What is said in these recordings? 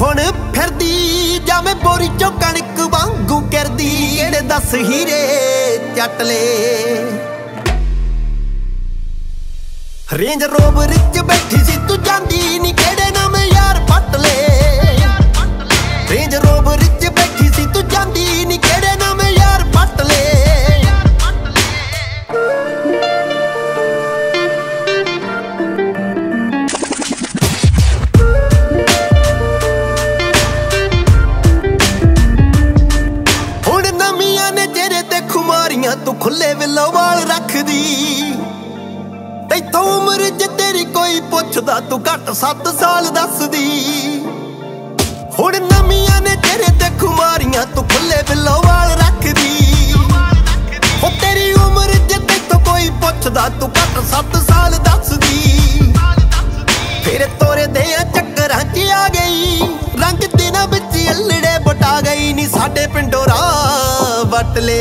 ਹੁਣ ਫਿਰਦੀ ਜਾਵੇਂ ਬੋਰੀ ਚੋਂ ਕਣਕ ਵਾਂਗੂ ਕਰਦੀ ਕਿਹੜੇ ਦੱਸ ਹੀਰੇ ਚੱਟ ਲੇ ਰੇਂਜ ਰੋਵਰ ਚ ਬੈਠੀ ਸੀ ਤੂੰ ਜਾਂਦੀ ਨੀ ਕਿਹੜੇ ਨਵੇਂ ਯਾਰ ਪੱਟ ਲੇ ਰੇਂਜ ਰੋਵਰ ਚ ਬੈਠੀ ਸੀ ਤੂੰ ਜਾਂਦੀ ਨੀ ਕਿਹੜੇ ਨਵੇਂ ਯਾਰ ਪੱਟ ਲੇ ਹੁਣ ਨਵੀਆਂ ਨੇ ਜਿਹੜੇ ਤੇ ਖੁਮਾਰੀਆਂ ਤੂੰ ਖੁੱਲੇ ਵਿਲੋ ਵਾਲ ਰੱਖਦੀ ਤੈਥੋਂ ਉਮਰ ਜੇ ਤੇਰੀ ਕੋਈ ਪੁੱਛਦਾ ਤੂੰ ਘੱਟ 7 ਸਾਲ ਦੱਸਦੀ ਹੁਣ ਨਵੀਆਂ ਨੇ ਤੇਰੇ ਤੇ ਖੁਮਾਰੀਆਂ ਤੂੰ ਖੁੱਲੇ ਬਿੱਲੋ ਵਾਲ ਰੱਖਦੀ ਹੋ ਤੇਰੀ ਉਮਰ ਜੇ ਤੈਥੋਂ ਕੋਈ ਪੁੱਛਦਾ ਤੂੰ ਘੱਟ 7 ਸਾਲ ਦੱਸਦੀ ਫਿਰ ਤੋਰੇ ਦੇ ਚੱਕਰਾਂ 'ਚ ਆ ਗਈ ਰੰਗ ਦਿਨਾਂ ਵਿੱਚ ਅਲੜੇ ਬਟਾ ਗਈ ਨੀ ਸਾਡੇ ਪਿੰਡੋਂ ਰਾਹ ਵੱਟ ਲੇ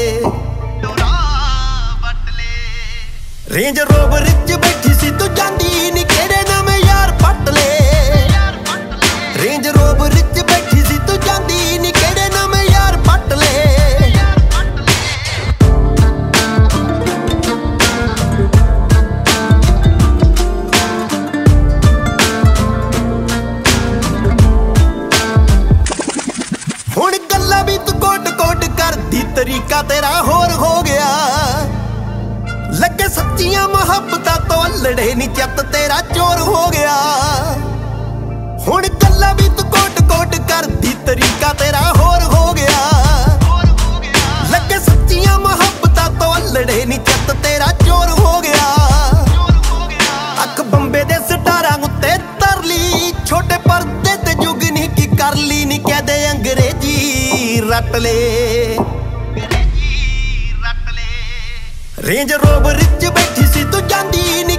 ਰੇਂਜ ਰੋਵਰ ਚ ਬੈਠੀ ਸੀ ਤੂੰ ਜਾਂਦੀ ਨੀ ਕਿਹੜੇ ਨਵੇਂ ਯਾਰ ਪੱਟ ਲੇ ਰੇਂਜ ਰੋਵਰ ਚ ਬੈਠੀ ਸੀ ਤੂੰ ਜਾਂਦੀ ਨੀ ਕਿਹੜੇ ਨਵੇਂ ਯਾਰ ਪੱਟ ਲੇ ਹੁਣ ਗੱਲਾਂ ਵੀ ਤੂੰ ਕੋਟ ਕਰਦੀ ਤਰੀਕਾ ਤੇਰਾ ਹੋਰ ਹੋ ਗਿਆ ਲੱਗੇ ਸੱਚੀਆਂ ਮੁਹੱਬਤਾਂ ਤੋਂ ਅਲੜੇ ਨੀ ਚੱਤ ਤੇਰਾ ਚੋਰ ਹੋ ਗਿਆ ਹੁਣ ਗੱਲਾਂ ਵੀ ਤੂੰ ਕੋਟ ਕਰਦੀ ਤਰੀਕਾ ਤੇਰਾ ਹੋਰ ਹੋ ਗਿਆ ਲੱਗੇ ਸੱਚੀਆਂ ਮੁਹੱਬਤਾਂ ਤੋਂ ਅਲੜੇ ਨੀ ਚੱਤ ਤੇਰਾ ਚੋਰ ਹੋ ਗਿਆ ਅੱਖ ਬੰਬੇ ਦੇ ਸਟਾਰਾਂ ਉੱਤੇ ਤਰਲੀ ਛੋਟੇ ਪਰਦੇ ਤੇ ਜੁਗਨੀ ਕੀ ਕਰ ਲਈ ਨੀ ਕਹਦੇ ਅੰਗਰੇਜ਼ੀ ਰੱਟ ਲੇ ਰੇਂਜ ਰੋਵਰ ਚ ਬੈਠੀ ਸੀ ਤੂੰ ਜਾਂਦੀ ਨੀ